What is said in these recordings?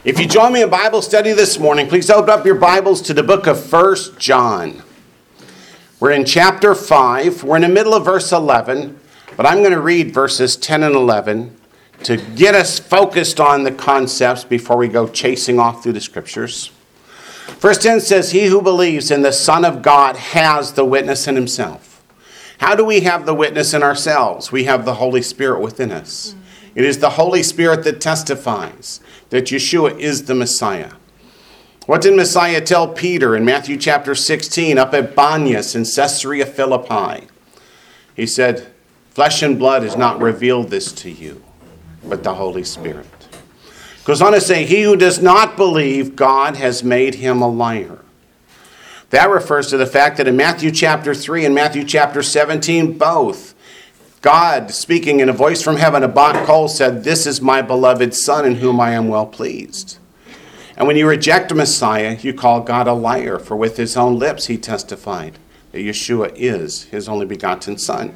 If you join me in Bible study this morning, please open up your Bibles to the book of 1 John. We're in chapter 5. We're in the middle of verse 11, but I'm going to read verses 10 and 11 to get us focused on the concepts before we go chasing off through the scriptures. Verse 10 says, "He who believes in the Son of God has the witness in himself." How do we have the witness in ourselves? We have the Holy Spirit within us. It is the Holy Spirit that testifies that Yeshua is the Messiah. What did Messiah tell Peter in Matthew chapter 16 up at Banyas in Caesarea Philippi? He said, "Flesh and blood has not revealed this to you, but the Holy Spirit." Goes on to say, "He who does not believe, God has made him a liar." That refers to the fact that in Matthew chapter 3 and Matthew chapter 17, both, God, speaking in a voice from heaven, a call said, "This is my beloved Son in whom I am well pleased." And when you reject a Messiah, you call God a liar, for with his own lips he testified that Yeshua is his only begotten Son.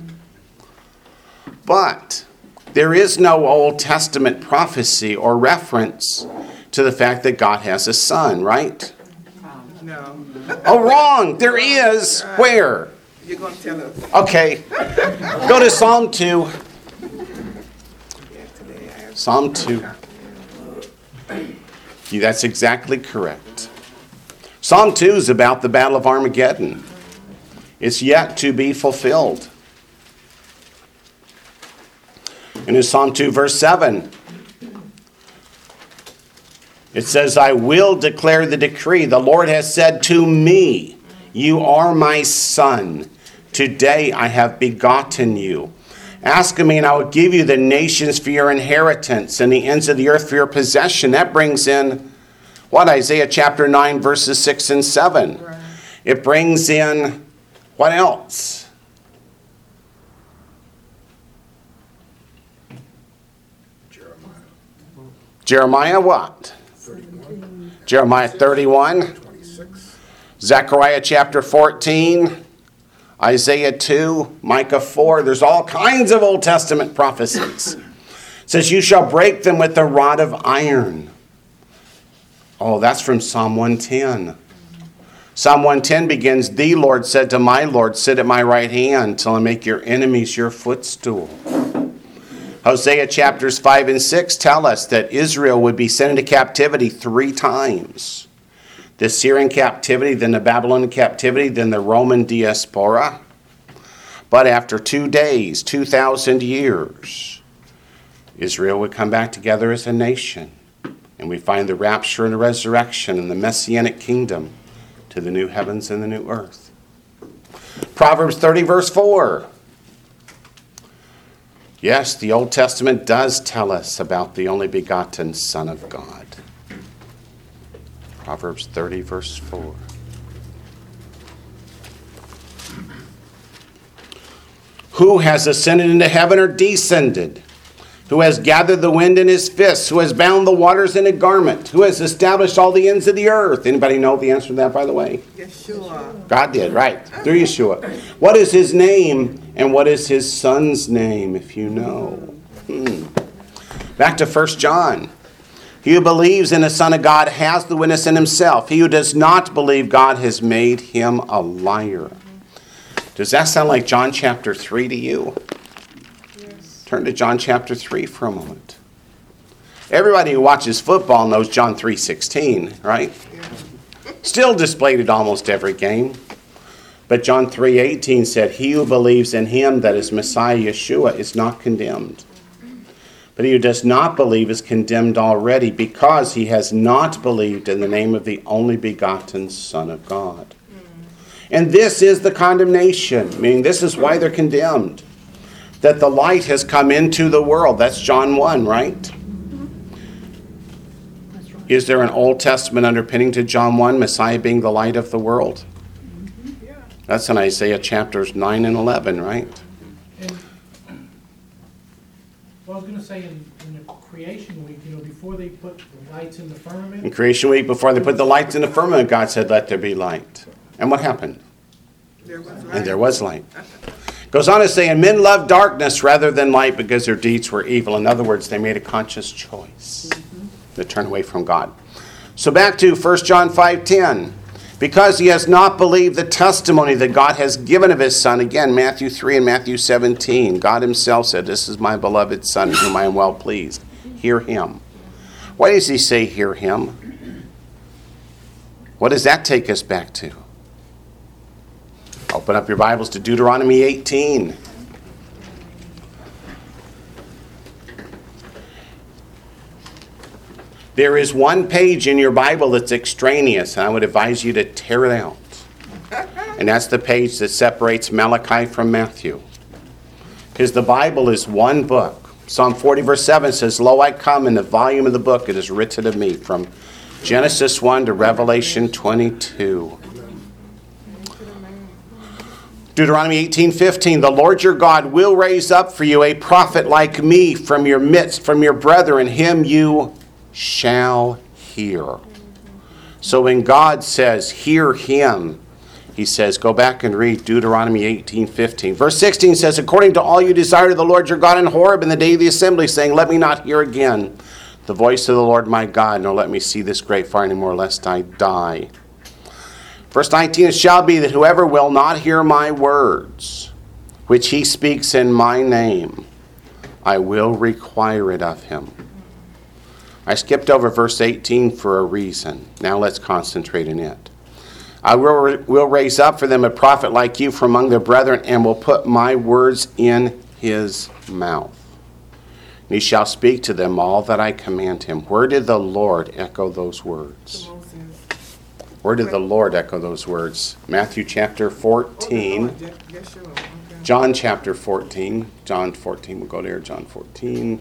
But there is no Old Testament prophecy or reference to the fact that God has a son, right? No. Oh, wrong. There is. Where? You're going to tell us. Okay. Go to Psalm 2. Psalm 2. Yeah, that's exactly correct. Psalm 2 is about the Battle of Armageddon. It's yet to be fulfilled. And in Psalm 2, verse 7, it says, "I will declare the decree. The Lord has said to me, you are my son. Today I have begotten you. Ask of me, and I will give you the nations for your inheritance and the ends of the earth for your possession." That brings in, what, Isaiah chapter 9, verses 6 and 7. Right. It brings in, what else? Jeremiah what? 31. Jeremiah 31. 26. Zechariah chapter 14. Isaiah 2, Micah 4. There's all kinds of Old Testament prophecies. It says, "You shall break them with a rod of iron." Oh, that's from Psalm 110. Psalm 110 begins, "The Lord said to my Lord, sit at my right hand till I make your enemies your footstool." Hosea chapters 5 and 6 tell us that Israel would be sent into captivity 3 times. The Syrian captivity, then the Babylonian captivity, then the Roman diaspora. But after 2 days, 2,000 years, Israel would come back together as a nation. And we find the rapture and the resurrection and the Messianic kingdom to the new heavens and the new earth. Proverbs 30 verse 4. Yes, the Old Testament does tell us about the only begotten Son of God. Proverbs 30, verse 4. "Who has ascended into heaven or descended? Who has gathered the wind in his fists? Who has bound the waters in a garment? Who has established all the ends of the earth?" Anybody know the answer to that, by the way? Yeshua. God did, right. Through Yeshua. What is his name and what is his son's name, if you know? Back to 1 John. "He who believes in the Son of God has the witness in himself. He who does not believe, God has made him a liar." Does that sound like John chapter 3 to you? Yes. Turn to John chapter 3 for a moment. Everybody who watches football knows John 3:16, right? Yeah. Still displayed at almost every game. But John 3:18 said, "He who believes in him, that is Messiah Yeshua, is not condemned. But he who does not believe is condemned already, because he has not believed in the name of the only begotten Son of God." And this is the condemnation, meaning this is why they're condemned. That the light has come into the world. That's John 1, right? Is there an Old Testament underpinning to John 1, Messiah being the light of the world? Yeah. That's in Isaiah chapters 9 and 11, right? And, well, I was going to say in the creation week, before they put the lights in the firmament. In creation week, before they put the lights in the firmament, God said, "Let there be light." And what happened? There was light. And there was light. Goes on to say, "And men loved darkness rather than light because their deeds were evil." In other words, they made a conscious choice. that turn away from God. So back to 1 John 5:10. Because he has not believed the testimony that God has given of his Son. Again, Matthew 3 and Matthew 17. God himself said, "This is my beloved Son, in whom I am well pleased. Hear him." Why does he say hear him? What does that take us back to? Open up your Bibles to Deuteronomy 18. There is one page in your Bible that's extraneous, and I would advise you to tear it out. And that's the page that separates Malachi from Matthew. Because the Bible is one book. Psalm 40 verse 7 says, "Lo, I come, in the volume of the book it is written of me," from Genesis 1 to Revelation 22. Deuteronomy 18:15, "The Lord your God will raise up for you a prophet like me from your midst, from your brethren, him you shall hear." So when God says, hear him, he says, go back and read Deuteronomy 18:15. Verse 16 says, "According to all you desired of the Lord your God in Horeb in the day of the assembly, saying, let me not hear again the voice of the Lord my God, nor let me see this great fire anymore, lest I die." Verse 19, "It shall be that whoever will not hear my words, which he speaks in my name, I will require it of him." I skipped over verse 18 for a reason. Now let's concentrate in it. "I will raise up for them a prophet like you from among their brethren, and will put my words in his mouth. And he shall speak to them all that I command him." Where did the Lord echo those words? Where did the Lord echo those words? Matthew chapter 14. John chapter 14. John 14. We'll go there. John 14.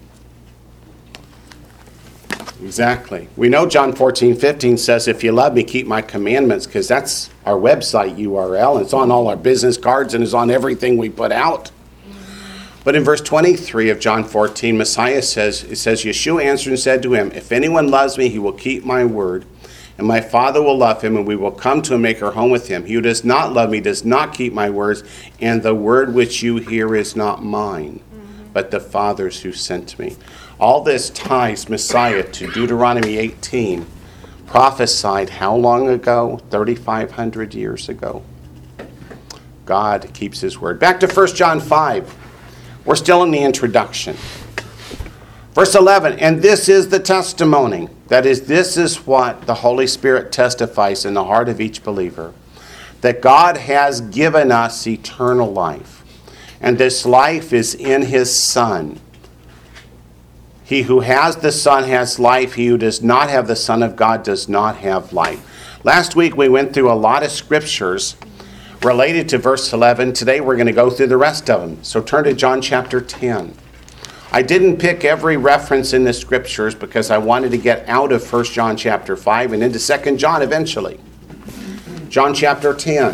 Exactly. We know John 14:15 says, "If you love me, keep my commandments," because that's our website URL. And it's on all our business cards and it's on everything we put out. But in verse 23 of John 14, Messiah says, it says, "Yeshua answered and said to him, if anyone loves me, he will keep my word, and my Father will love him, and we will come to him and make our home with him. He who does not love me does not keep my words, and the word which you hear is not mine, but the Father's who sent me." All this ties Messiah to Deuteronomy 18, prophesied how long ago? 3,500 years ago. God keeps his word. Back to 1 John 5. We're still in the introduction. Verse 11, "And this is the testimony." That is, this is what the Holy Spirit testifies in the heart of each believer. That God has given us eternal life. And this life is in his Son. He who has the Son has life. He who does not have the Son of God does not have life. Last week we went through a lot of scriptures related to verse 11. Today we're going to go through the rest of them. So turn to John chapter 10. I didn't pick every reference in the scriptures because I wanted to get out of 1 John chapter 5 and into 2 John eventually. John chapter 10.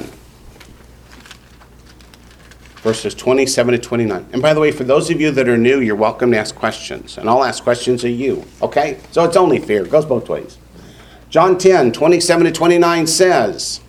Verses 27 to 29. And by the way, for those of you that are new, you're welcome to ask questions. And I'll ask questions of you. Okay? So it's only fair. It goes both ways. John 10, 27 to 29 says...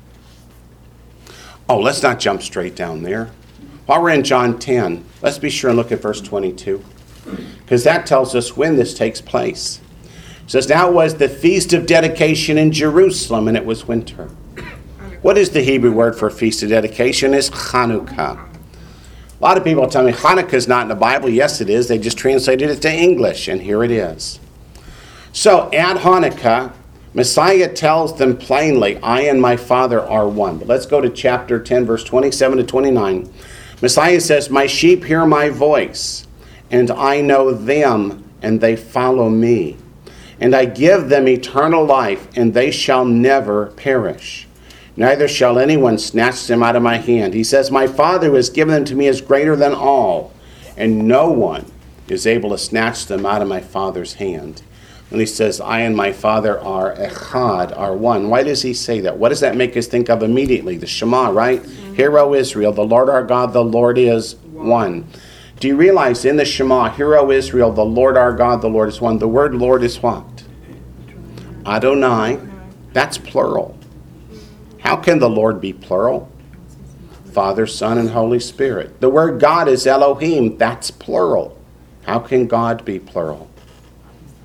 Oh, let's not jump straight down there. While we're in John 10, let's be sure and look at verse 22. Because that tells us when this takes place. It says, "Now it was the feast of dedication in Jerusalem, and it was winter." What is the Hebrew word for feast of dedication? It's Chanukah. A lot of people tell me Hanukkah is not in the Bible. Yes, it is. They just translated it to English, and here it is. So at Hanukkah, Messiah tells them plainly, "I and my Father are one." But let's go to chapter 10, verse 27 to 29. Messiah says, "My sheep hear my voice, and I know them, and they follow me. And I give them eternal life, and they shall never perish. Neither shall anyone snatch them out of my hand." He says, "My Father who has given them to me is greater than all, and no one is able to snatch them out of my Father's hand." When he says, "I and my Father are echad," are one. Why does he say that? What does that make us think of immediately? The Shema, right? "Hear, O Israel, the Lord our God, the Lord is one." Do you realize in the Shema, "Hear, O Israel, the Lord our God, the Lord is one," the word Lord is what? Adonai. That's plural. How can the Lord be plural? Father, Son, and Holy Spirit. The word God is Elohim. That's plural. How can God be plural?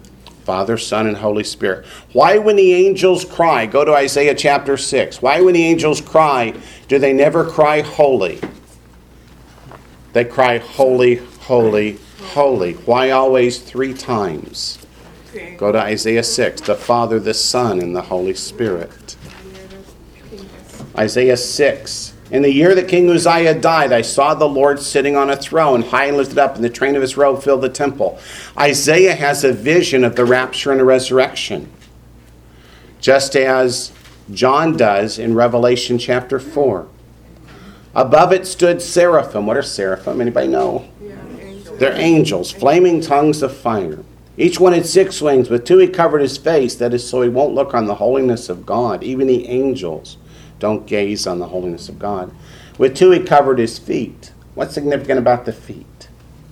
Father, Son, and Holy Spirit. Why when the angels cry, go to Isaiah chapter 6. Why when the angels cry, do they never cry holy? They cry holy, holy, holy. Why always 3 times? Okay. Go to Isaiah 6. The Father, the Son, and the Holy Spirit. Isaiah 6. In the year that King Uzziah died, I saw the Lord sitting on a throne, high and lifted up, and the train of his robe filled the temple. Isaiah has a vision of the rapture and the resurrection, just as John does in Revelation chapter 4. Above it stood seraphim. What are seraphim? Anybody know? Yeah, angels. They're angels, flaming tongues of fire. Each one had 6 wings. With 2 he covered his face, that is so he won't look on the holiness of God. Even the angels don't gaze on the holiness of God. With 2 he covered his feet. What's significant about the feet?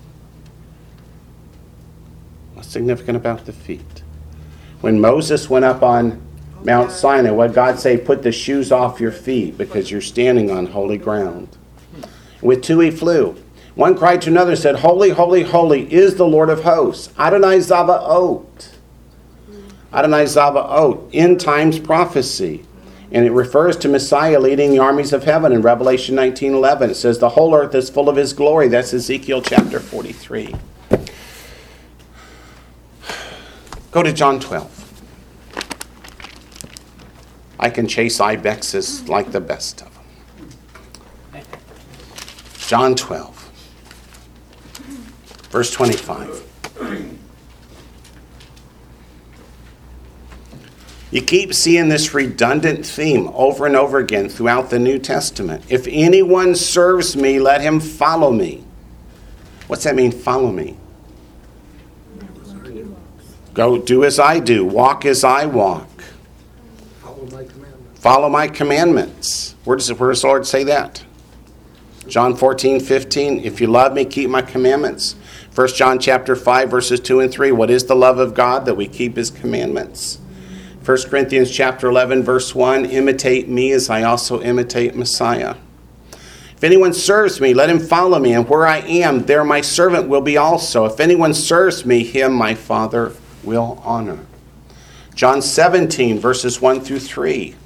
What's significant about the feet? When Moses went up on Mount Sinai, what did God say? Put the shoes off your feet because you're standing on holy ground. With 2 he flew. One cried to another and said, Holy, holy, holy is the Lord of hosts. Adonai Zavaot. Adonai Zavaot. End times prophecy. And it refers to Messiah leading the armies of heaven in Revelation 19:11. It says the whole earth is full of his glory. That's Ezekiel chapter 43. Go to John 12. I can chase ibexes like the best of them. John 12, verse 25. You keep seeing this redundant theme over and over again throughout the New Testament. If anyone serves me, let him follow me. What's that mean, follow me? Go do as I do. Walk as I walk. Follow my commandments. Follow my commandments. Where does the Lord say that? John 14:15. If you love me, keep my commandments. 1 John chapter 5, verses 2 and 3. What is the love of God? That we keep his commandments. 1 Corinthians chapter 11, verse 1, imitate me as I also imitate Messiah. If anyone serves me, let him follow me, and where I am, there my servant will be also. If anyone serves me, him my Father will honor. John 17, verses 1 through 3.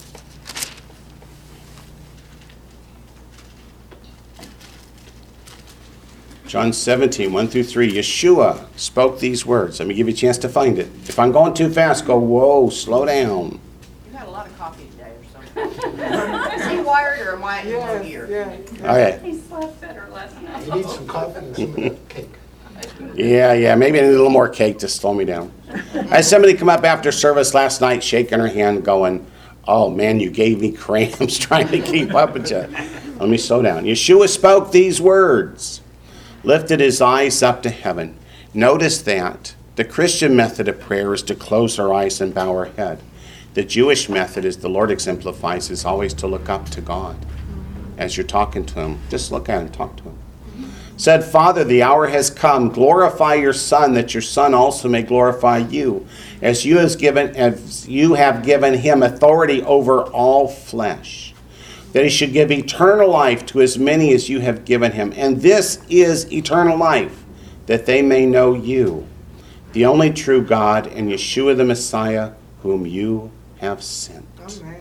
John 17, 1 through 3. Yeshua spoke these words. Let me give you a chance to find it. If I'm going too fast, go, whoa, slow down. You had a lot of coffee today or something. Is he wired or am I in low gear? Yeah. Okay. He slept better last night. You need some coffee and some cake. Yeah, maybe I need a little more cake to slow me down. I had somebody come up after service last night, shaking her hand, going, oh man, you gave me cramps trying to keep up with you. Let me slow down. Yeshua spoke these words, lifted his eyes up to heaven. Notice that the Christian method of prayer is to close our eyes and bow our head. The Jewish method, as the Lord exemplifies, is always to look up to God. As you're talking to him, just look at him, talk to him. Said, Father, the hour has come. Glorify your Son, that your Son also may glorify you, as you have given him authority over all flesh, that he should give eternal life to as many as you have given him. And this is eternal life, that they may know you, the only true God, and Yeshua the Messiah, whom you have sent. Amen.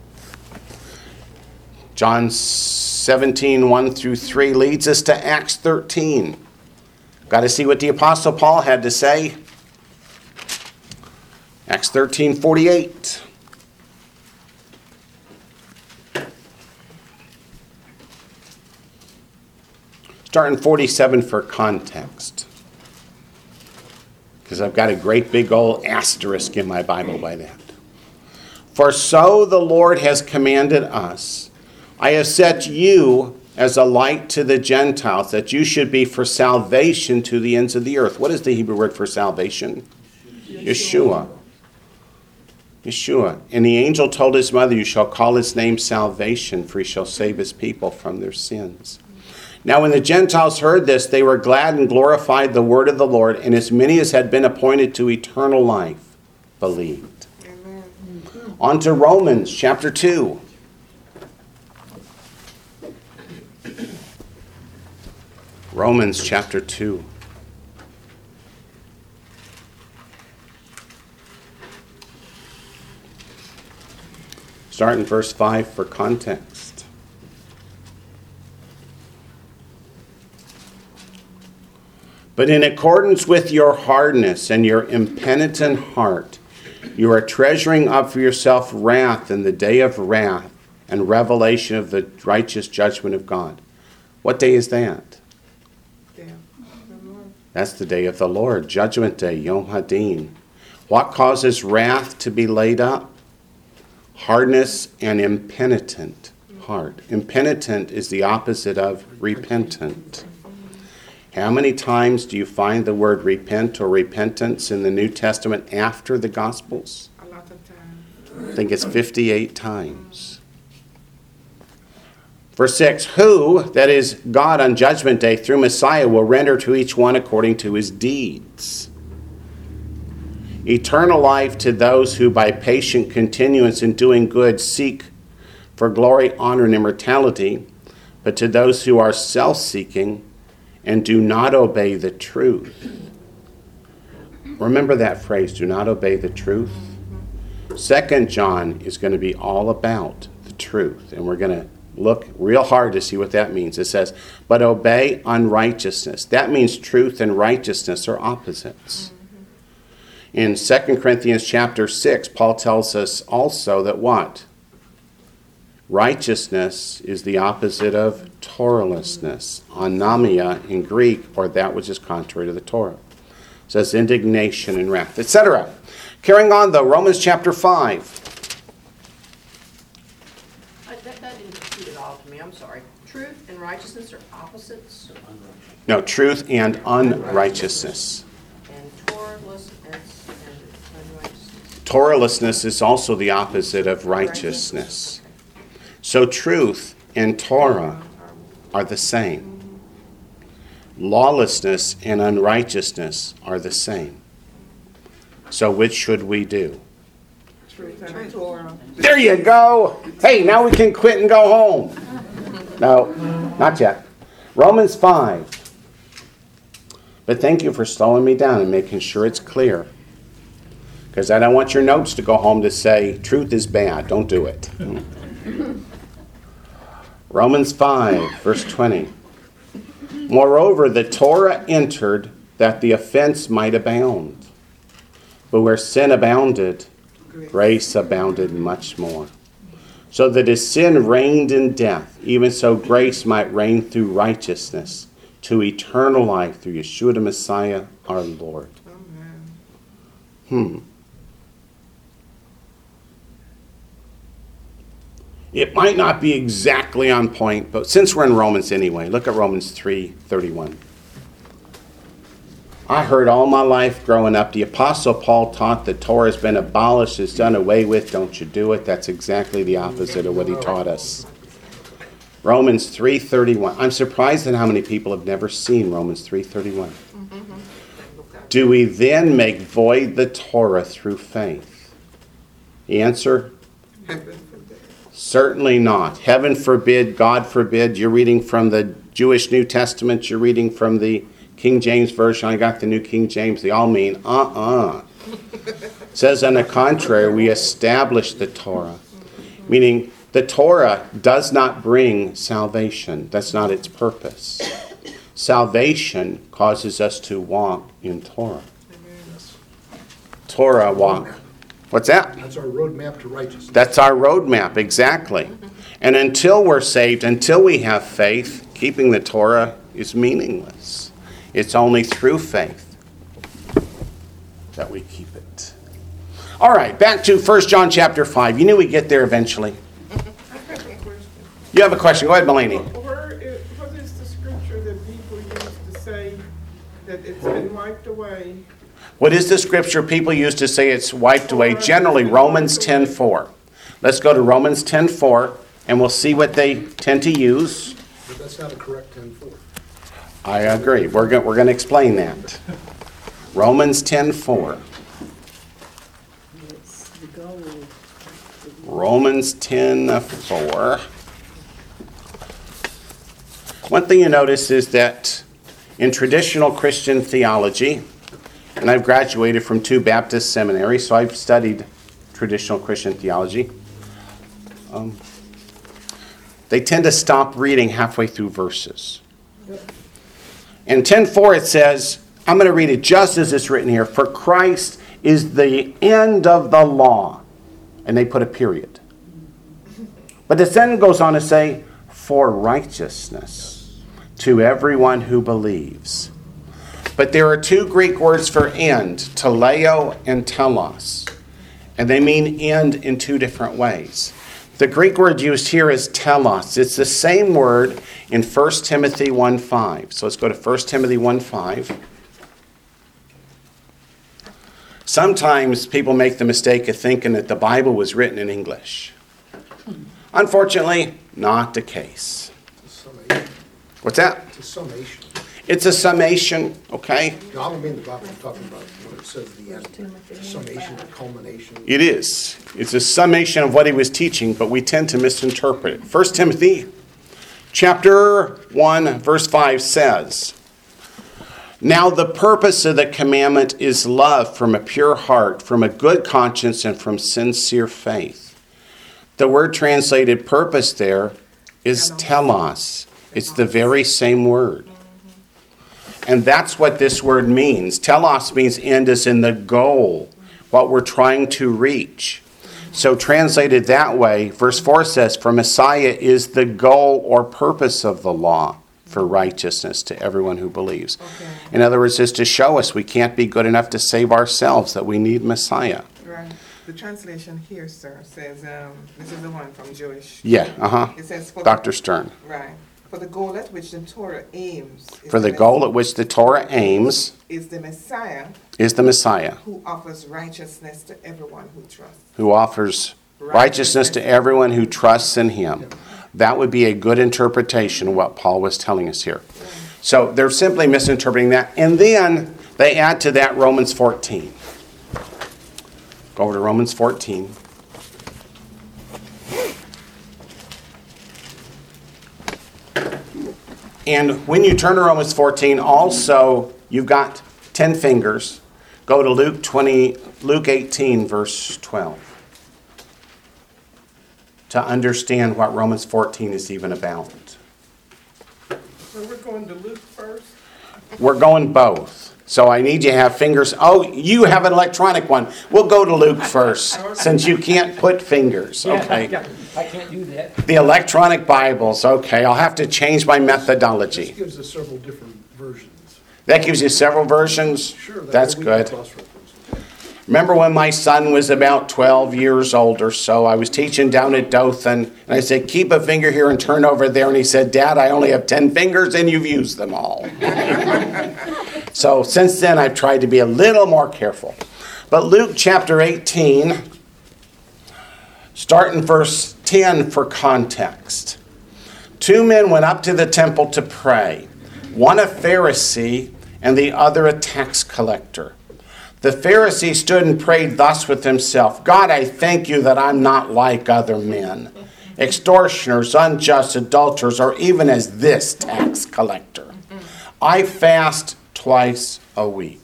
John 17, 1 through 3 leads us to Acts 13. Got to see what the Apostle Paul had to say. Acts 13, 48. Starting 47 for context, because I've got a great big old asterisk in my Bible by that. For so the Lord has commanded us, I have set you as a light to the Gentiles, that you should be for salvation to the ends of the earth. What is the Hebrew word for salvation? Yeshua. Yeshua. And the angel told his mother, you shall call his name salvation, for he shall save his people from their sins. Now when the Gentiles heard this, they were glad and glorified the word of the Lord, and as many as had been appointed to eternal life believed. Amen. On to Romans chapter 2. Romans chapter 2. Start in verse 5 for context. But in accordance with your hardness and your impenitent heart, you are treasuring up for yourself wrath in the day of wrath and revelation of the righteous judgment of God. What day is that? Yeah. The Lord. That's the day of the Lord, Judgment Day, Yom HaDin. What causes wrath to be laid up? Hardness and impenitent heart. Impenitent is the opposite of repentant. How many times do you find the word repent or repentance in the New Testament after the Gospels? A lot of times. I think it's 58 times. Verse 6, who, that is God on Judgment Day through Messiah, will render to each one according to his deeds. Eternal life to those who by patient continuance in doing good seek for glory, honor, and immortality, but to those who are self-seeking and do not obey the truth. Remember that phrase, do not obey the truth. 2 John is going to be all about the truth, and we're going to look real hard to see what that means. It says, but obey unrighteousness. That means truth and righteousness are opposites. In 2 Corinthians chapter 6, Paul tells us also that what? Righteousness is the opposite of Torahlessness. Anomia in Greek, or that which is contrary to the Torah. It says indignation and wrath, etc. Carrying on though, Romans chapter 5. That didn't compute at all to me, I'm sorry. Truth and righteousness are opposites, No, truth and unrighteousness. and Torahlessness and unrighteousness. Torahlessness is also the opposite of righteousness. So truth and Torah are the same. Lawlessness and unrighteousness are the same. So which should we do? Truth and Torah. There you go. Hey, now we can quit and go home. No, not yet. Romans 5. But thank you for slowing me down and making sure it's clear. Because I don't want your notes to go home to say, truth is bad. Don't do it. Romans 5, verse 20. Moreover, the Torah entered that the offense might abound. But where sin abounded, grace abounded much more. So that as sin reigned in death, even so grace might reign through righteousness to eternal life through Yeshua the Messiah, our Lord. Amen. It might not be exactly on point, but since we're in Romans anyway, look at Romans 3:31. I heard all my life growing up, the Apostle Paul taught that Torah has been abolished, it's done away with, don't you do it. That's exactly the opposite of what he taught us. Romans 3:31. I'm surprised at how many people have never seen Romans 3:31. Do we then make void the Torah through faith? The answer? Heaven forbid. Certainly not. Heaven forbid, God forbid. You're reading from the Jewish New Testament. You're reading from the King James Version. I got the New King James. They all mean, It says, on the contrary, we establish the Torah. Meaning, the Torah does not bring salvation. That's not its purpose. Salvation causes us to walk in Torah. Torah walk. What's that? That's our roadmap to righteousness. That's our roadmap, exactly. And until we're saved, until we have faith, keeping the Torah is meaningless. It's only through faith that we keep it. All right, back to 1 John chapter 5. You knew we'd get there eventually. I have a question. You have a question. Go ahead, Melanie. What is the scripture that people use to say that it's been wiped away? What is the scripture people use to say it's wiped away? Generally, Romans 10:4. Let's go to Romans 10:4, and we'll see what they tend to use. But that's not a correct 10-4. I agree. We're going to explain that. Romans 10:4. Romans 10:4. One thing you notice is that in traditional Christian theology, and I've graduated from 2 Baptist seminaries, so I've studied traditional Christian theology. they tend to stop reading halfway through verses. In 10:4 it says, I'm going to read it just as it's written here. For Christ is the end of the law. And they put a period. But it then goes on to say, for righteousness to everyone who believes. But there are two Greek words for end, teleo and telos. And they mean end in two different ways. The Greek word used here is telos. It's the same word in 1 Timothy 1:5. So let's go to 1 Timothy 1:5. Sometimes people make the mistake of thinking that the Bible was written in English. Unfortunately, not the case. It's a summation. What's that? It's a summation. It's a summation, okay? No, I don't mean the Bible, I'm talking about when it says the end. Summation, culmination. It is. It's a summation of what he was teaching, but we tend to misinterpret it. 1 Timothy chapter 1, verse 5 says, now the purpose of the commandment is love from a pure heart, from a good conscience, and from sincere faith. The word translated purpose there is telos. It's the very same word. And that's what this word means. Telos means end as in the goal, what we're trying to reach. So translated that way, verse 4 says, for Messiah is the goal or purpose of the law for righteousness to everyone who believes. Okay. In other words, is to show us we can't be good enough to save ourselves, that we need Messiah. Right. The translation here, sir, says, this is the one from Jewish. Yeah, It says, Dr. Stern. Right. For the goal at which the Torah aims. For the goal at which the Torah aims is the Messiah is the Messiah, who offers righteousness to everyone who trusts. who offers righteousness to everyone who trusts in him. That would be a good interpretation of what Paul was telling us here. So they're simply misinterpreting that. And then they add to that Romans 14. Go over to Romans 14. And when you turn to Romans 14, also you've got 10 fingers. Go to Luke 18, verse 12. To understand what Romans 14 is even about. So we're going to Luke first? We're going both. So I need you to have fingers. Oh, you have an electronic one. We'll go to Luke first, since you can't put fingers. Okay. Yeah, I can't do that. The electronic Bibles. Okay, I'll have to change my methodology. This gives us several different versions. That gives you several versions? Sure. that That's way we can good. cross-reference. Remember when my son was about 12 years old or so, I was teaching down at Dothan, and I said, keep a finger here and turn over there. And he said, Dad, I only have 10 fingers, and you've used them all. So since then, I've tried to be a little more careful. But Luke chapter 18, start in verse 10 for context. 2 men went up to the temple to pray, one a Pharisee and the other a tax collector. The Pharisee stood and prayed thus with himself, God, I thank you that I'm not like other men, extortioners, unjust, adulterers, or even as this tax collector. I fast twice a week.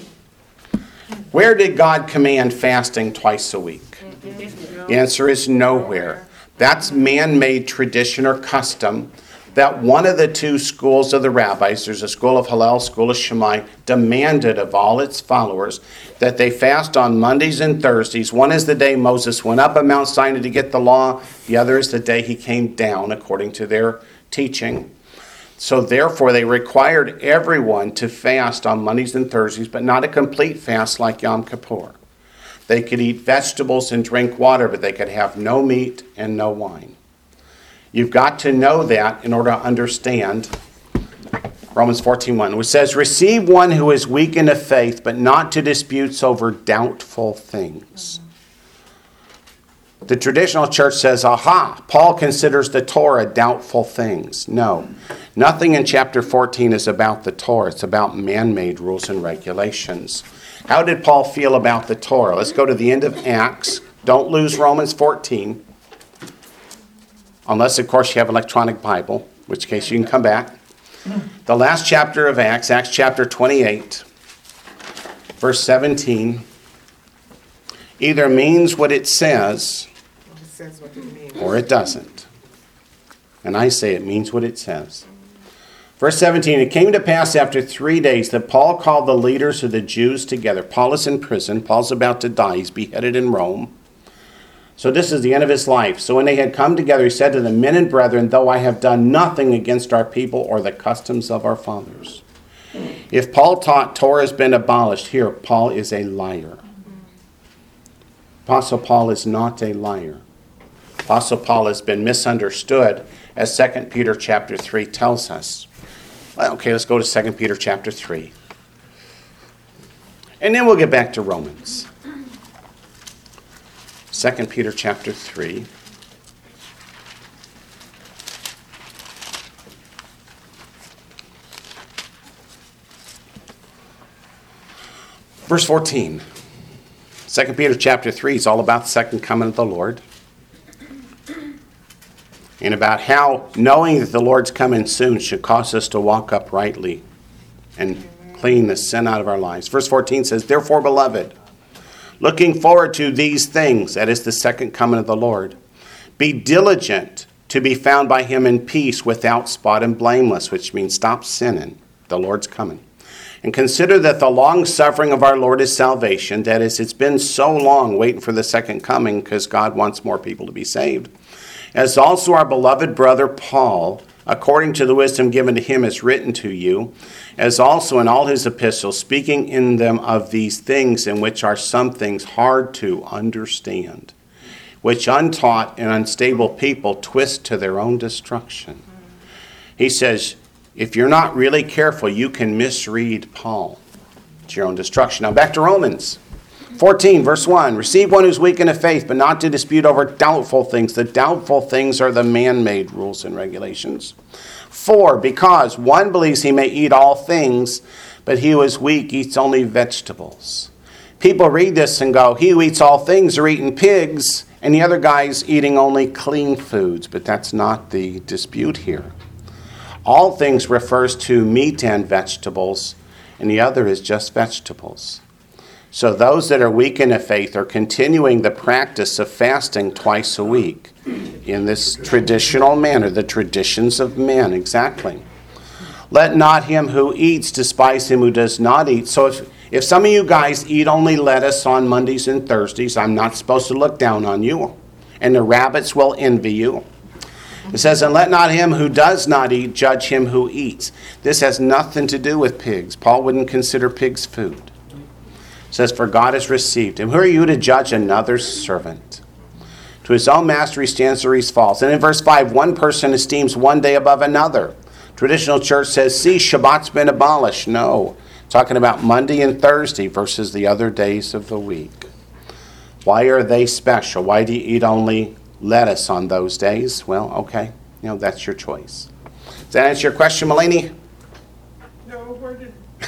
Where did God command fasting twice a week? The answer is nowhere. That's man-made tradition or custom that one of the two schools of the rabbis, there's a school of Hillel, school of Shammai, demanded of all its followers that they fast on Mondays and Thursdays. One is the day Moses went up on Mount Sinai to get the law. The other is the day he came down, according to their teaching. So therefore, they required everyone to fast on Mondays and Thursdays, but not a complete fast like Yom Kippur. They could eat vegetables and drink water, but they could have no meat and no wine. You've got to know that in order to understand Romans 14:1, which says, receive one who is weak in the faith, but not to disputes over doubtful things. The traditional church says, aha, Paul considers the Torah doubtful things. No, nothing in chapter 14 is about the Torah. It's about man-made rules and regulations. How did Paul feel about the Torah? Let's go to the end of Acts. Don't lose Romans 14. Unless, of course, you have an electronic Bible, in which case you can come back. The last chapter of Acts, Acts chapter 28, verse 17, either means what it says says what it means. or it doesn't. And I say it means what it says. Verse 17, it came to pass after 3 days that Paul called the leaders of the Jews together. Paul is in prison. Paul's about to die. He's beheaded in Rome. So this is the end of his life. So when they had come together, he said to them, men and brethren, though I have done nothing against our people or the customs of our fathers. If Paul taught Torah has been abolished, here, Paul is a liar. Apostle Paul is not a liar. Apostle Paul has been misunderstood, as 2 Peter chapter 3 tells us. Well, okay, let's go to 2 Peter chapter 3. And then we'll get back to Romans. 2 Peter chapter 3. Verse 14. 2 Peter chapter 3 is all about the second coming of the Lord. And about how knowing that the Lord's coming soon should cause us to walk uprightly and clean the sin out of our lives. Verse 14 says, therefore, beloved, looking forward to these things, that is the second coming of the Lord, be diligent to be found by him in peace, without spot and blameless, which means stop sinning. The Lord's coming. And consider that the long suffering of our Lord is salvation. That is, it's been so long waiting for the second coming because God wants more people to be saved. As also our beloved brother Paul, according to the wisdom given to him, is written to you, as also in all his epistles, speaking in them of these things, in which are some things hard to understand, which untaught and unstable people twist to their own destruction. He says, if you're not really careful, you can misread Paul to your own destruction. Now back to Romans 14, verse 1. Receive one who's weak in the faith, but not to dispute over doubtful things. The doubtful things are the man-made rules and regulations. 4, because one believes he may eat all things, but he who is weak eats only vegetables. People read this and go, he who eats all things are eating pigs, and the other guy's eating only clean foods. But that's not the dispute here. All things refers to meat and vegetables, and the other is just vegetables. So those that are weak in the faith are continuing the practice of fasting twice a week in this traditional manner, the traditions of men, exactly. Let not him who eats despise him who does not eat. So if some of you guys eat only lettuce on Mondays and Thursdays, I'm not supposed to look down on you, and the rabbits will envy you. It says, and let not him who does not eat judge him who eats. This has nothing to do with pigs. Paul wouldn't consider pigs food. It says, for God has received him. Who are you to judge another's servant? To his own master he stands or he falls. And in verse 5, one person esteems one day above another. Traditional church says, see, Shabbat's been abolished. No, talking about Monday and Thursday versus the other days of the week. Why are they special? Why do you eat only lettuce on those days? Well, okay, that's your choice. Does that answer your question, Mulaney? No, where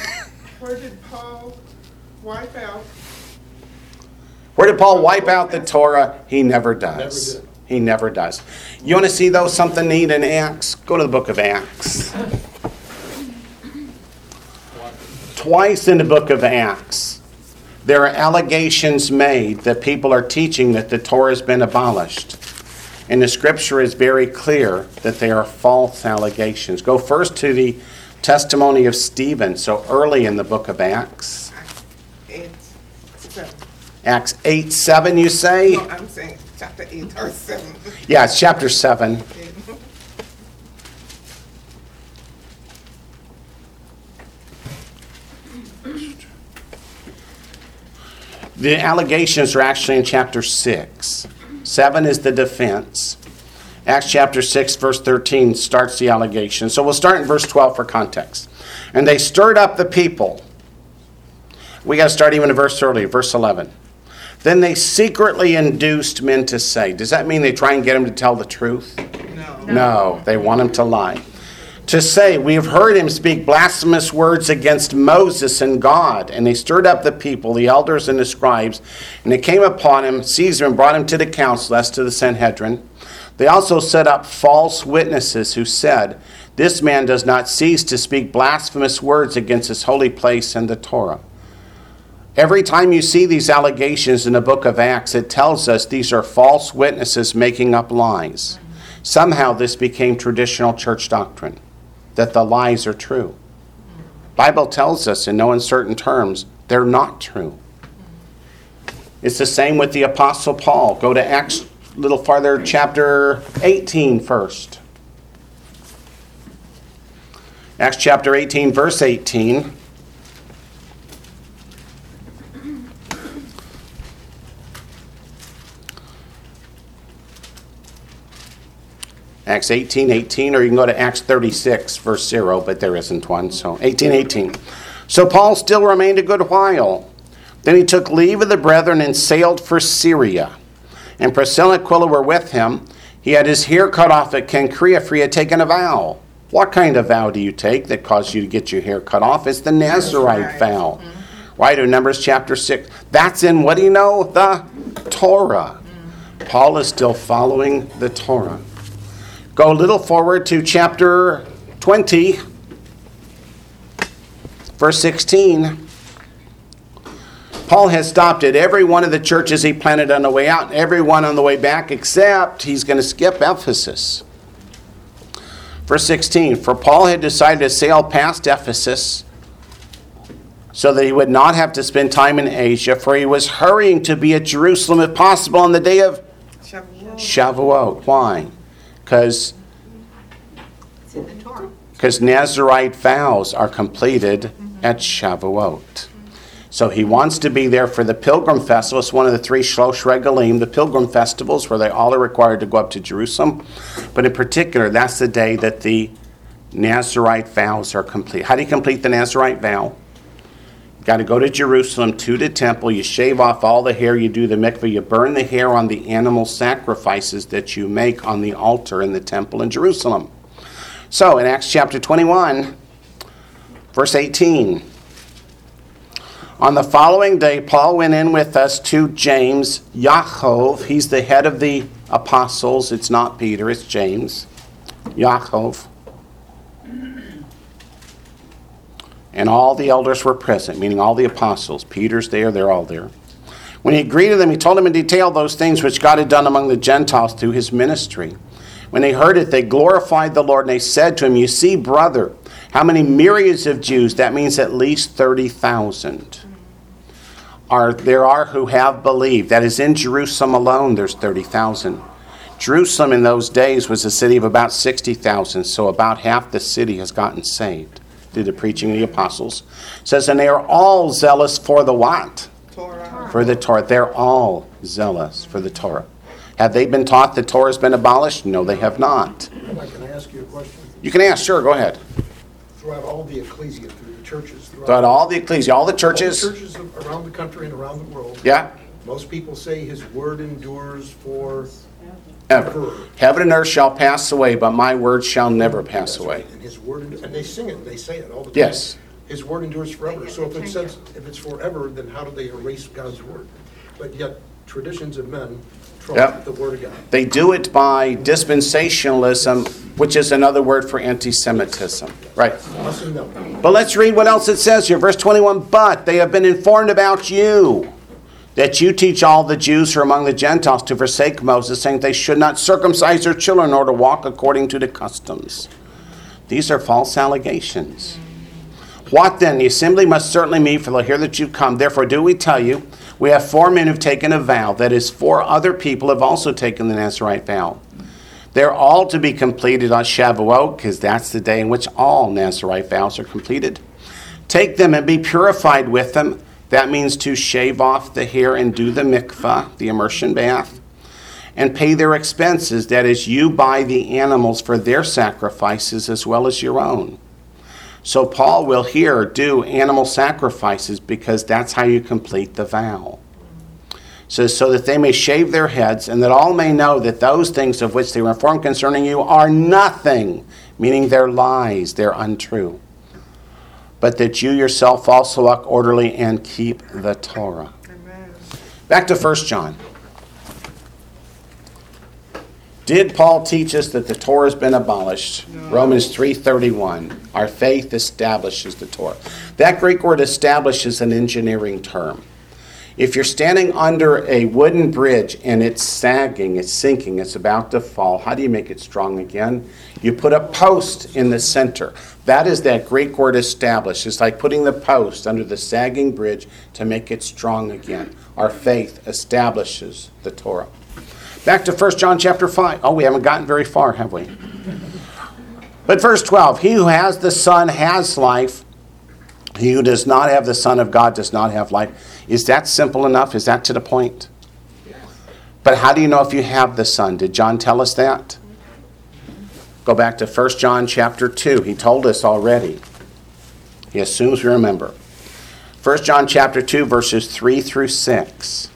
did Paul wipe out? Where did Paul wipe out the Torah? He never does. Never did. He never does. You want to see, though, something neat in Acts? Go to the book of Acts. Twice in the book of Acts, there are allegations made that people are teaching that the Torah has been abolished. And the scripture is very clear that they are false allegations. Go first to the testimony of Stephen, so early in the book of Acts. It's 7. Acts 8:7, you say? No, I'm saying chapter 8 or 7. Yeah, it's chapter 7. The allegations are actually in chapter 6. 7 is the defense. Acts chapter 6, verse 13 starts the allegation. So we'll start in verse 12 for context. And they stirred up the people. We got to start even a verse earlier, verse 11. Then they secretly induced men to say. Does that mean they try and get them to tell the truth? No, they want them to lie. To say, we have heard him speak blasphemous words against Moses and God. And they stirred up the people, the elders and the scribes, and they came upon him, seized him, and brought him to the council, that's to the Sanhedrin. They also set up false witnesses who said, this man does not cease to speak blasphemous words against his holy place and the Torah. Every time you see these allegations in the book of Acts, it tells us these are false witnesses making up lies. Somehow this became traditional church doctrine, that the lies are true. Bible tells us in no uncertain terms, they're not true. It's the same with the Apostle Paul. Go to Acts a little farther, chapter 18 first. Acts chapter 18, verse 18. Acts 18:18, or you can go to Acts 36, verse 0, but there isn't one, so 18:18. So Paul still remained a good while. Then he took leave of the brethren and sailed for Syria. And Priscilla and Aquila were with him. He had his hair cut off at Cenchrea, for he had taken a vow. What kind of vow do you take that caused you to get your hair cut off? It's the Nazirite vow. Right, in Numbers chapter 6. That's in, what do you know? The Torah. Paul is still following the Torah. Go a little forward to chapter 20, verse 16. Paul has stopped at every one of the churches he planted on the way out, and every one on the way back, except he's going to skip Ephesus. Verse 16, for Paul had decided to sail past Ephesus so that he would not have to spend time in Asia, for he was hurrying to be at Jerusalem if possible on the day of Shavuot. Why? Because It's in the Torah. Nazirite vows are completed at Shavuot. So he wants to be there for the Pilgrim Festival. It's one of the three Shlosh Regalim, the Pilgrim Festivals, where they all are required to go up to Jerusalem. But in particular, that's the day that the Nazirite vows are complete. How do you complete the Nazirite vow? You got to go to Jerusalem, to the temple. You shave off all the hair. You do the mikveh. You burn the hair on the animal sacrifices that you make on the altar in the temple in Jerusalem. So in Acts chapter 21, verse 18. On the following day, Paul went in with us to James, Yaakov. He's the head of the apostles. It's not Peter, it's James. Yaakov. And all the elders were present, meaning all the apostles. Peter's there, they're all there. When he greeted them, he told them in detail those things which God had done among the Gentiles through his ministry. When they heard it, they glorified the Lord, and they said to him, you see, brother, how many myriads of Jews, that means at least 30,000, there are who have believed. That is, in Jerusalem alone, there's 30,000. Jerusalem in those days was a city of about 60,000, so about half the city has gotten saved through the preaching of the apostles. It says, and they are all zealous for the what? Torah. For the Torah. They're all zealous for the Torah. Have they been taught the Torah has been abolished? No, they have not. Can I ask you a question? You can ask, sure, go ahead. Throughout all the ecclesia, through the churches, Throughout all the ecclesia, all the churches. all the churches around the country and around the world, Yeah, most people say his word endures for ever. Heaven and earth shall pass away, but my word shall never pass That's away. right. And his word, and they sing it, they say it all the time. Yes. His word endures forever. Yeah, So if they it change says, if it's forever, then how do they erase God's word? But yet, traditions of men trump Yep. the word of God. They do it by dispensationalism, which is another word for anti-Semitism. Right. Us and them. But let's read what else it says here. Verse 21, but they have been informed about you, that you teach all the Jews who are among the Gentiles to forsake Moses, saying they should not circumcise their children or to walk according to the customs. These are false allegations. What then? The assembly must certainly meet, for they'll hear that you've come. Therefore do we tell you, we have 4 men who've taken a vow. That is, 4 other people have also taken the Nazirite vow. They're all to be completed on Shavuot, because that's the day in which all Nazirite vows are completed. Take them and be purified with them. That means to shave off the hair and do the mikvah, the immersion bath, and pay their expenses. That is, you buy the animals for their sacrifices as well as your own. So Paul will here do animal sacrifices because that's how you complete the vow. So that they may shave their heads, and that all may know that those things of which they were informed concerning you are nothing, meaning they're lies, they're untrue. But that you yourself also walk orderly and keep the Torah. Amen. Back to 1 John. Did Paul teach us that the Torah has been abolished? No. Romans 3:31. Our faith establishes the Torah. That Greek word establish is an engineering term. If you're standing under a wooden bridge and it's sagging, it's sinking, it's about to fall, how do you make it strong again? You put a post in the center. That is that Greek word establish. It's like putting the post under the sagging bridge to make it strong again. Our faith establishes the Torah. Back to 1 John chapter 5. Oh, we haven't gotten very far, have we? But verse 12, he who has the Son has life. He who does not have the Son of God does not have life. Is that simple enough? Is that to the point? Yes. But how do you know if you have the Son? Did John tell us that? Go back to 1 John chapter 2. He told us already. He assumes we remember. 1 John chapter 2, verses 3 through 6.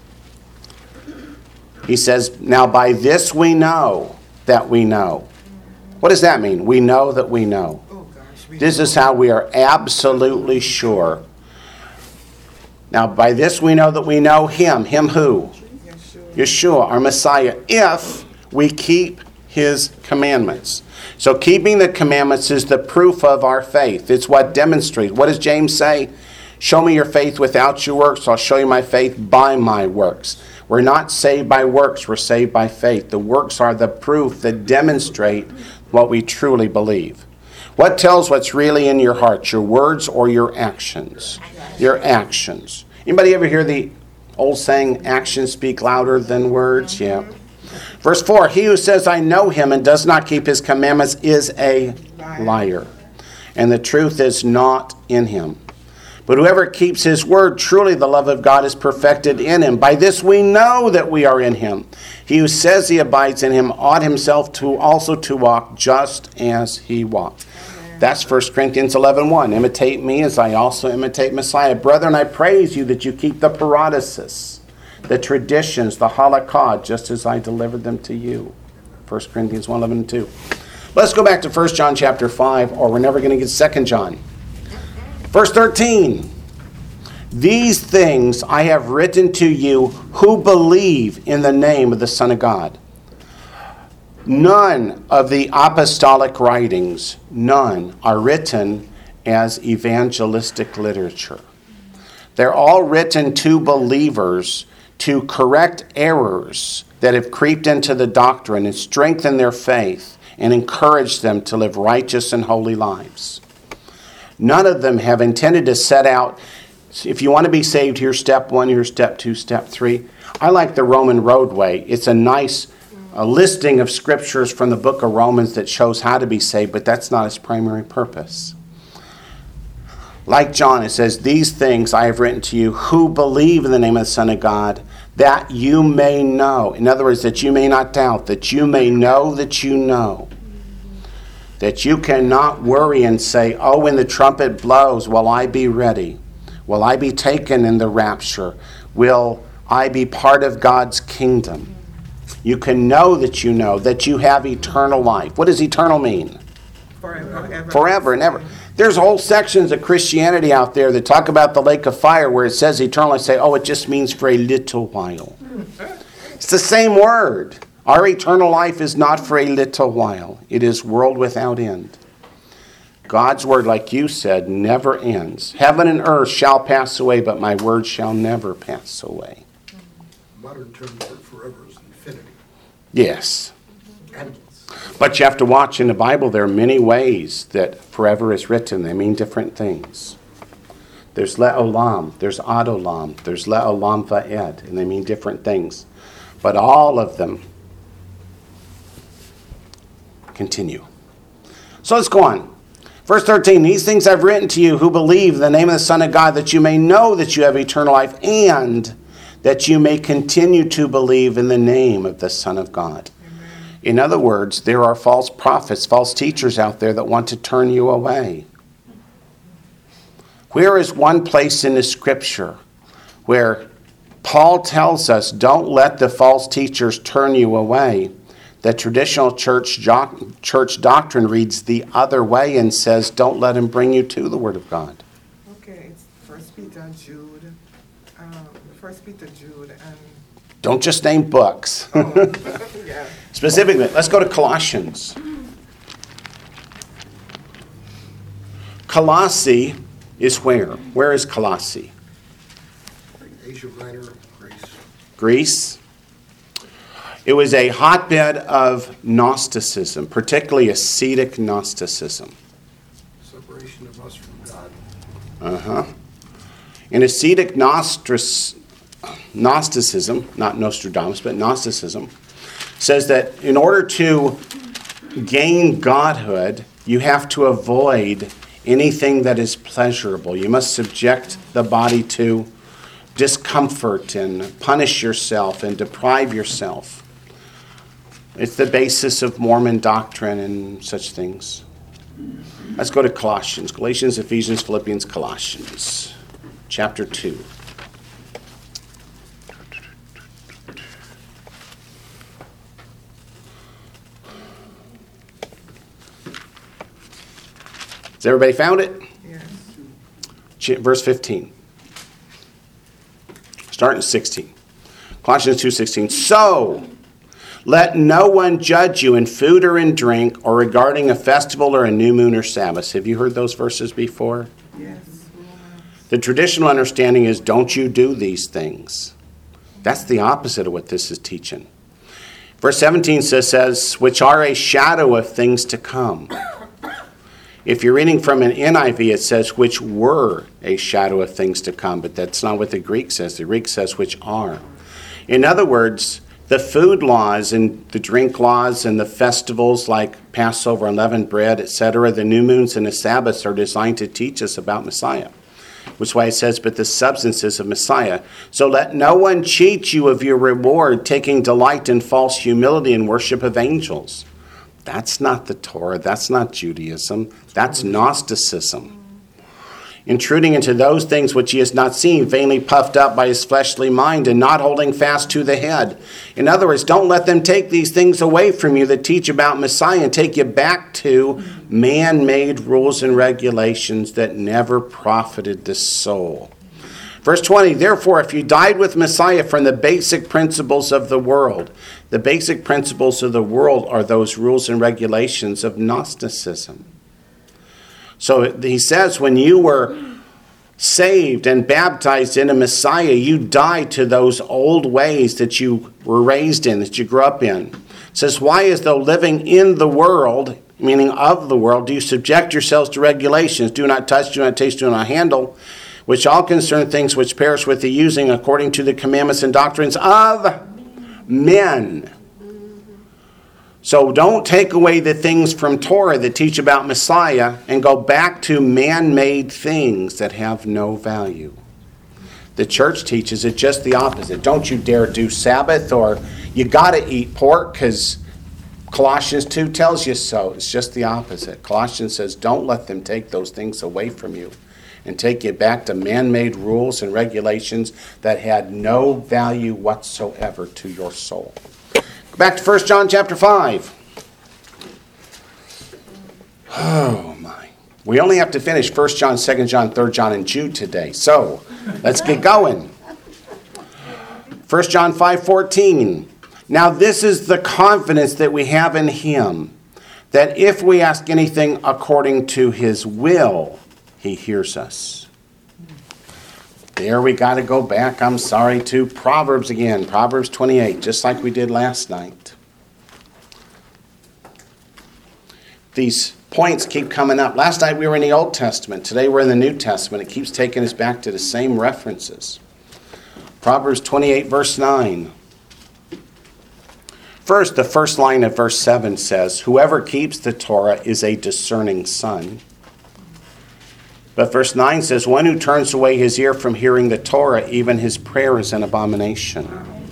He says, now by this we know that we know. What does that mean? We know that we know. This is how we are absolutely sure. Now by this we know that we know him. Him who? Yeshua, our Messiah, if we keep his commandments. So keeping the commandments is the proof of our faith. It's what demonstrates. What does James say? Show me your faith without your works. I'll show you my faith by my works. We're not saved by works. We're saved by faith. The works are the proof that demonstrate what we truly believe. What tells what's really in your heart? Your words or your actions? Your actions. Anybody ever hear the old saying, actions speak louder than words? Yeah. Verse 4, he who says, I know him and does not keep his commandments is a liar. And the truth is not in him. But whoever keeps his word, truly the love of God is perfected in him. By this we know that we are in him. He who says he abides in him ought himself to also to walk just as he walked. That's 1 Corinthians 11:1. Imitate me as I also imitate Messiah. Brethren, I praise you that you keep the parodosis, the traditions, the halakha, just as I delivered them to you. 1 Corinthians 1:11-2. Let's go back to 1 John chapter 5, or we're never going to get 2 John. Verse 13, these things I have written to you who believe in the name of the Son of God. None of the apostolic writings, none, are written as evangelistic literature. They're all written to believers to correct errors that have creeped into the doctrine and strengthen their faith and encourage them to live righteous and holy lives. None of them have intended to set out, if you want to be saved, here's step 1, here's step 2, step 3. I like the Roman roadway. It's a nice listing of scriptures from the book of Romans that shows how to be saved, but that's not its primary purpose. Like John, it says, these things I have written to you who believe in the name of the Son of God, that you may know. In other words, that you may not doubt, that you may know that you know. That you cannot worry and say, oh, when the trumpet blows, will I be ready? Will I be taken in the rapture? Will I be part of God's kingdom? You can know that you have eternal life. What does eternal mean? Forever and ever. There's whole sections of Christianity out there that talk about the lake of fire where it says eternal. I say, oh, it just means for a little while. It's the same word. Our eternal life is not for a little while. It is world without end. God's word, like you said, never ends. Heaven and earth shall pass away, but my word shall never pass away. Modern term for forever is infinity. Yes. Endless. But you have to watch in the Bible, there are many ways that forever is written. They mean different things. There's le'olam, there's adolam, there's le'olam va'ed, and they mean different things. But all of them continue. So let's go on. Verse 13, these things I've written to you who believe in the name of the Son of God, that you may know that you have eternal life, and that you may continue to believe in the name of the Son of God. Amen. In other words, there are false prophets, false teachers out there that want to turn you away. Where is one place in the Scripture where Paul tells us, don't let the false teachers turn you away? The traditional church doctrine reads the other way and says, don't let him bring you to the Word of God. Okay, it's 1 Peter, Jude, and... Don't just name books. Oh, yeah. Specifically, let's go to Colossians. Colossae is where? Where is Colossae? Asia Minor, Greece. Greece. It was a hotbed of Gnosticism, particularly ascetic Gnosticism. Separation of us from God. In ascetic Gnosticism, not Nostradamus, but Gnosticism, says that in order to gain godhood, you have to avoid anything that is pleasurable. You must subject the body to discomfort and punish yourself and deprive yourself. It's the basis of Mormon doctrine and such things. Let's go to Colossians. Galatians, Ephesians, Philippians, Colossians. Chapter 2. Has everybody found it? Yes. Verse 15. Starting at 16. Colossians 2:16. So, let no one judge you in food or in drink or regarding a festival or a new moon or Sabbath. Have you heard those verses before? Yes. The traditional understanding is don't you do these things. That's the opposite of what this is teaching. Verse 17 says, which are a shadow of things to come. If you're reading from an NIV, it says, which were a shadow of things to come. But that's not what the Greek says. The Greek says, which are. In other words, the food laws and the drink laws and the festivals like Passover, unleavened bread, etc., the new moons and the Sabbaths are designed to teach us about Messiah. Which is why it says, but the substances of Messiah. So let no one cheat you of your reward, taking delight in false humility and worship of angels. That's not the Torah. That's not Judaism. That's Gnosticism. Intruding into those things which he has not seen, vainly puffed up by his fleshly mind and not holding fast to the head. In other words, don't let them take these things away from you that teach about Messiah and take you back to man-made rules and regulations that never profited the soul. Verse 20, therefore, if you died with Messiah from the basic principles of the world, the basic principles of the world are those rules and regulations of Gnosticism. So he says when you were saved and baptized in a Messiah, you died to those old ways that you were raised in, that you grew up in. It says, why as though living in the world, meaning of the world, do you subject yourselves to regulations? Do not touch, do not taste, do not handle, which all concern things which perish with the using according to the commandments and doctrines of men. So don't take away the things from Torah that teach about Messiah and go back to man-made things that have no value. The church teaches it just the opposite. Don't you dare do Sabbath, or you got to eat pork because Colossians 2 tells you so. It's just the opposite. Colossians says don't let them take those things away from you and take you back to man-made rules and regulations that had no value whatsoever to your soul. Back to 1 John chapter 5. Oh my. We only have to finish 1 John, 2 John, 3 John, and Jude today. So, let's get going. 1 John 5:14. Now this is the confidence that we have in him, that if we ask anything according to his will, he hears us. There we got to go back, I'm sorry, to Proverbs again. Proverbs 28, just like we did last night. These points keep coming up. Last night we were in the Old Testament. Today we're in the New Testament. It keeps taking us back to the same references. Proverbs 28, verse 9. First, the first line of verse 7 says, whoever keeps the Torah is a discerning son. But verse 9 says, one who turns away his ear from hearing the Torah, even his prayer is an abomination.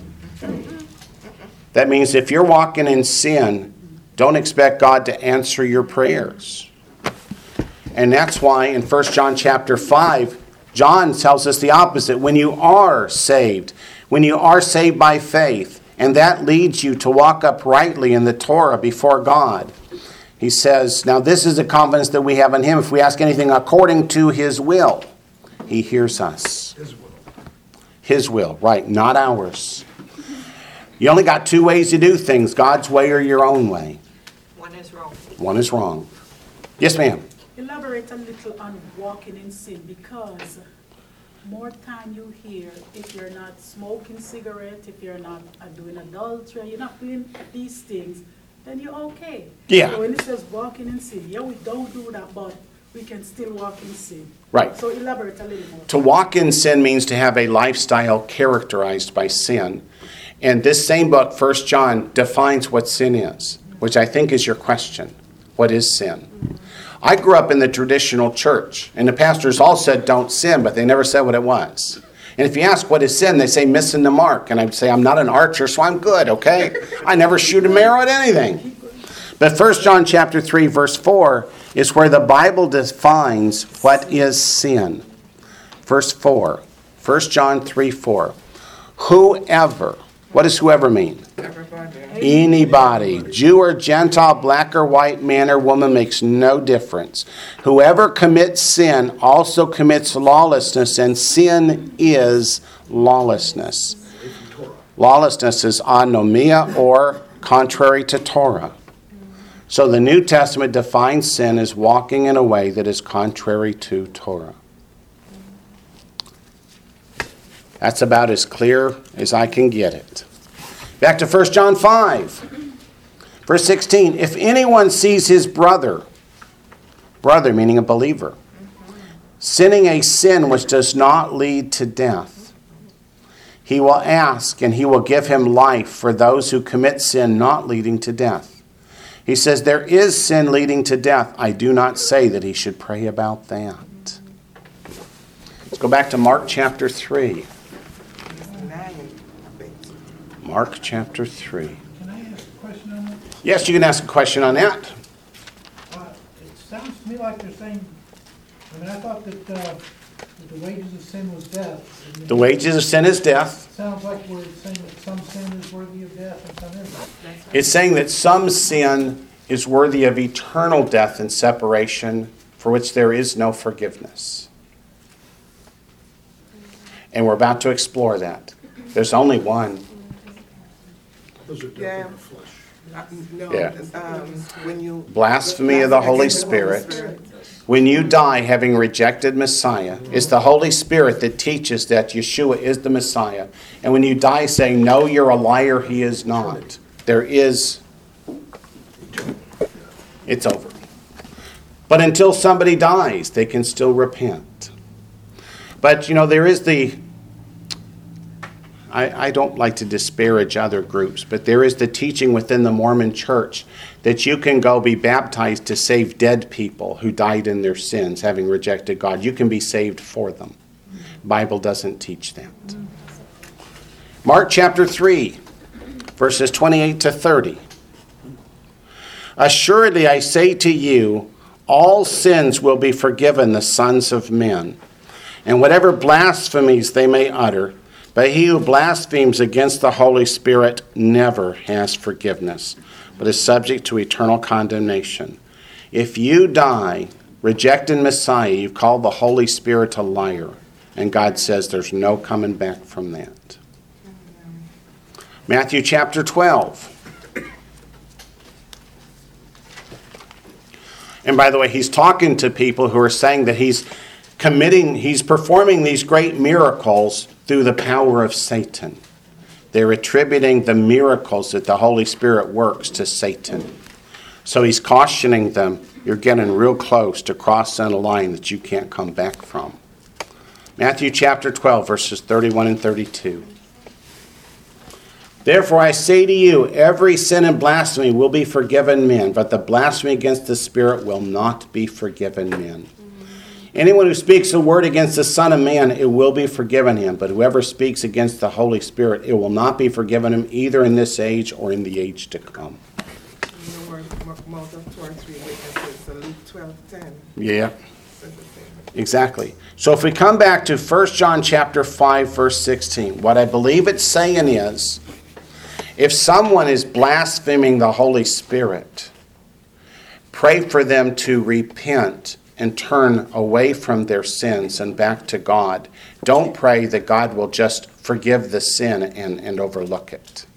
That means if you're walking in sin, don't expect God to answer your prayers. And that's why in 1 John chapter 5, John tells us the opposite. When you are saved by faith, and that leads you to walk uprightly in the Torah before God, he says, now this is the confidence that we have in him. If we ask anything according to his will, he hears us. His will. His will, right, not ours. You only got two ways to do things, God's way or your own way. One is wrong. One is wrong. Yes, ma'am. Elaborate a little on walking in sin, because more time you hear, if you're not smoking cigarette, if you're not doing adultery, you're not doing these things, then you're okay. Yeah. So when it says walking in sin, yeah, we don't do that, but we can still walk in sin. Right. So elaborate a little more. To walk in sin means to have a lifestyle characterized by sin. And this same book, 1 John, defines what sin is, which I think is your question. What is sin? I grew up in the traditional church, and the pastors all said don't sin, but they never said what it was. And if you ask what is sin, they say missing the mark. And I'd say I'm not an archer, so I'm good, okay? I never shoot an arrow at anything. But 1 John chapter 3, verse 4 is where the Bible defines what is sin. Verse 4, 1 John 3, 4. Whoever, what does whoever mean? Anybody, Jew or Gentile, black or white, man or woman, makes no difference. Whoever commits sin also commits lawlessness, and sin is lawlessness. Lawlessness is anomia, or contrary to Torah. So the New Testament defines sin as walking in a way that is contrary to Torah. That's about as clear as I can get it. Back to 1 John 5, verse 16. If anyone sees his brother meaning a believer, sinning a sin which does not lead to death, he will ask, and he will give him life for those who commit sin not leading to death. He says, there is sin leading to death. I do not say that he should pray about that. Let's go back to Mark chapter 3. Mark chapter 3. Can I ask a question on that? Yes, you can ask a question on that. It sounds to me like they're saying, I thought that the wages of sin was death. And The wages of sin is death. it sounds like we're saying that some sin is worthy of death and some isn't. It's saying that some sin is worthy of eternal death and separation, for which there is no forgiveness. And we're about to explore that. There's only one. Those are death in the flesh. No, Yeah. when you. Blasphemy of the Holy Spirit. When you die having rejected Messiah, it's the Holy Spirit that teaches that Yeshua is the Messiah. And when you die saying, no, you're a liar, he is not. It's over. But until somebody dies, they can still repent. But, there is I don't like to disparage other groups, but there is the teaching within the Mormon church that you can go be baptized to save dead people who died in their sins, having rejected God. You can be saved for them. The Bible doesn't teach that. Mark chapter 3, verses 28 to 30. Assuredly, I say to you, all sins will be forgiven the sons of men, and whatever blasphemies they may utter. But he who blasphemes against the Holy Spirit never has forgiveness, but is subject to eternal condemnation. If you die rejecting Messiah, you've called the Holy Spirit a liar. And God says there's no coming back from that. Matthew chapter 12. And by the way, he's talking to people who are saying that he's performing these great miracles through the power of Satan. They're attributing the miracles that the Holy Spirit works to Satan. So he's cautioning them, you're getting real close to crossing a line that you can't come back from. Matthew chapter 12, verses 31 and 32. Therefore I say to you, every sin and blasphemy will be forgiven men, but the blasphemy against the Spirit will not be forgiven men. Anyone who speaks a word against the Son of Man, it will be forgiven him. But whoever speaks against the Holy Spirit, it will not be forgiven him either in this age or in the age to come. Mouth of 2 or 3 witnesses, Luke 12:10. Yeah, exactly. So if we come back to 1 John chapter 5, verse 16, what I believe it's saying is, if someone is blaspheming the Holy Spirit, pray for them to repent and turn away from their sins and back to God. Don't pray that God will just forgive the sin and overlook it.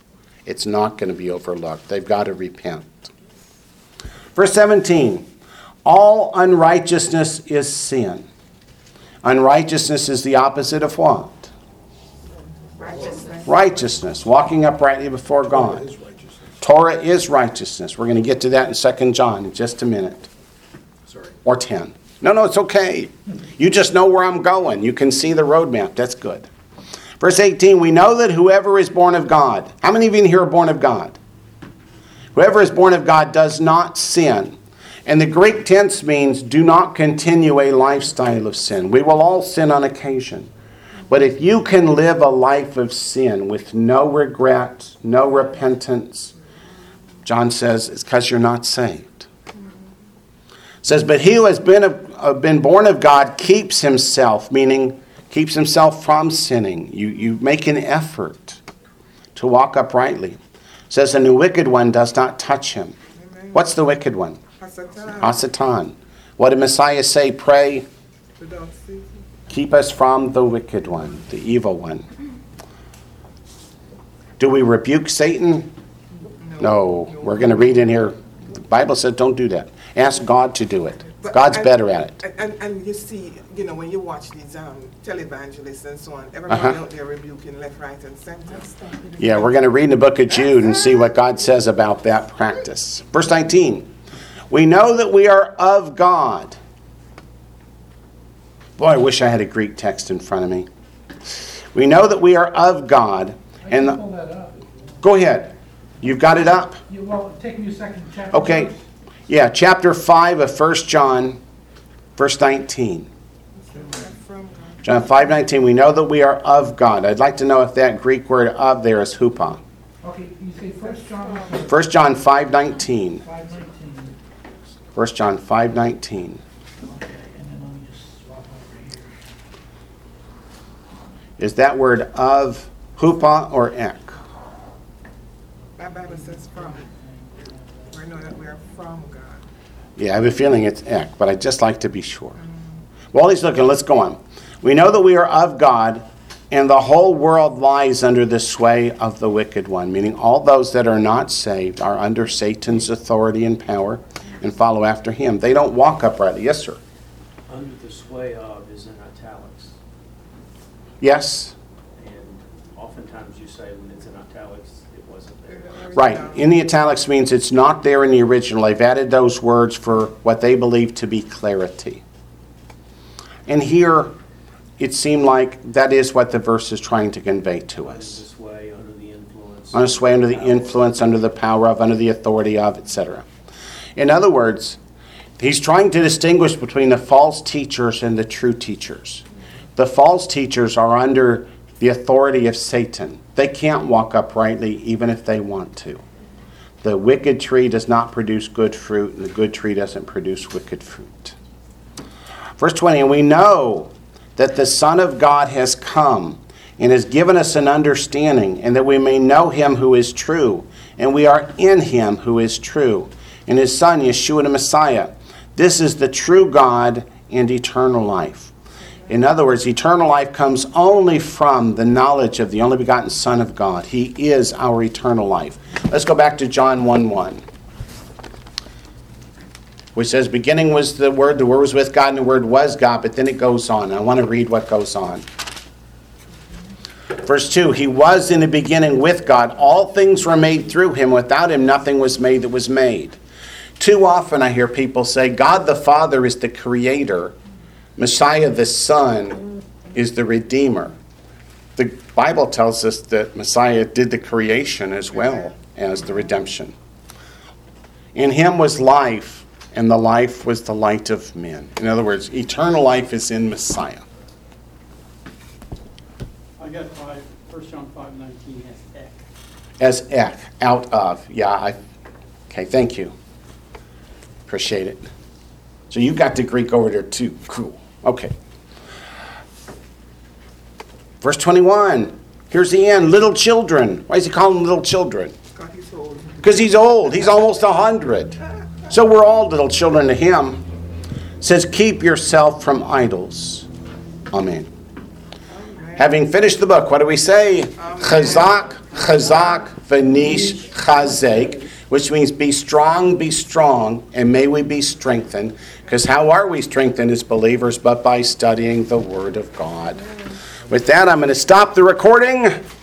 It's not going to be overlooked. They've got to repent. Verse 17, all unrighteousness is sin. Unrighteousness is the opposite of what? Righteousness. Walking uprightly before God. Is righteousness. Torah is righteousness. We're going to get to that in 2 John in just a minute. Sorry. Or 10. No, it's okay. You just know where I'm going. You can see the roadmap. That's good. Verse 18, we know that whoever is born of God. How many of you in here are born of God? Whoever is born of God does not sin. And the Greek tense means do not continue a lifestyle of sin. We will all sin on occasion. But if you can live a life of sin with no regret, no repentance, John says it's because you're not saved. It says, but he who has been born of God keeps himself, meaning keeps himself from sinning. You make an effort to walk uprightly. It says, and the wicked one does not touch him. Amen. What's the wicked one? Hasatan. Hasatan. What did Messiah say? Pray, Without ceasing. keep us from the wicked one, the evil one. Do we rebuke Satan? No. We're going to read in here. The Bible says don't do that. Ask God to do it. But- God's and- better at it. And you see, when you watch these televangelists and so on, everybody out there rebuking left, right, and center. Yeah, we're going to read in the book of Jude and see what God says about that practice. Verse 19. We know that we are of God. Boy, I wish I had a Greek text in front of me. We know that we are of God. I can And pull that up. go ahead. You've got it up? Well, take me a second to check. Okay. Yeah, chapter 5 of 1 John, verse 19. From John 5:19. We know that we are of God. I'd like to know if that Greek word of there is hupa. Okay, you say 1 John 1 John 5:19. 5:19. 1 John 5:19. Okay, and then let me just swap over here. Is that word of hupa or ek? my Bible says from. We know that we are from God. Yeah, I have a feeling it's ek, but I'd just like to be sure. While he's looking, let's go on. We know that we are of God, and the whole world lies under the sway of the wicked one, meaning all those that are not saved are under Satan's authority and power and follow after him. They don't walk uprightly. Yes, sir. Under the sway of is in italics, Yes. and oftentimes you say when it's in italics, it wasn't there. Right. In the italics means it's not there in the original. They've added those words for what they believe to be clarity. And here, it seemed like that is what the verse is trying to convey to Under the us. sway, under the influence. On a sway, under the influence, under the power of, under the authority of, etc. In other words, he's trying to distinguish between the false teachers and the true teachers. The false teachers are under the authority of Satan. They can't walk uprightly even if they want to. The wicked tree does not produce good fruit, and the good tree doesn't produce wicked fruit. Verse 20, and we know that the Son of God has come and has given us an understanding, and that we may know him who is true, and we are in him who is true, and his Son, Yeshua the Messiah. This is the true God and eternal life. In other words, eternal life comes only from the knowledge of the only begotten Son of God. He is our eternal life. Let's go back to John 1:1. Which says, beginning was the Word was with God, and the Word was God. But then it goes on. I want to read what goes on. Verse 2, he was in the beginning with God. All things were made through him. Without him, nothing was made that was made. Too often I hear people say, God the Father is the creator. Messiah the Son is the Redeemer. The Bible tells us that Messiah did the creation as well as the redemption. In him was life, and the life was the light of men. In other words, eternal life is in Messiah. I got 1 John 5:19 as ek. As ek, out of. Yeah, okay, thank you. Appreciate it. So you got the Greek over there too. Cool. Okay. Verse 21. Here's the end. Little children. Why is he calling them little children? God, he's old. Because he's old. He's almost 100. So we're all little children to him. It says, keep yourself from idols. Amen. Having finished the book, what do we say? Chazak, chazak v'nish chazek, which means be strong, and may we be strengthened. Because how are we strengthened as believers? But by studying the Word of God. With that, I'm going to stop the recording.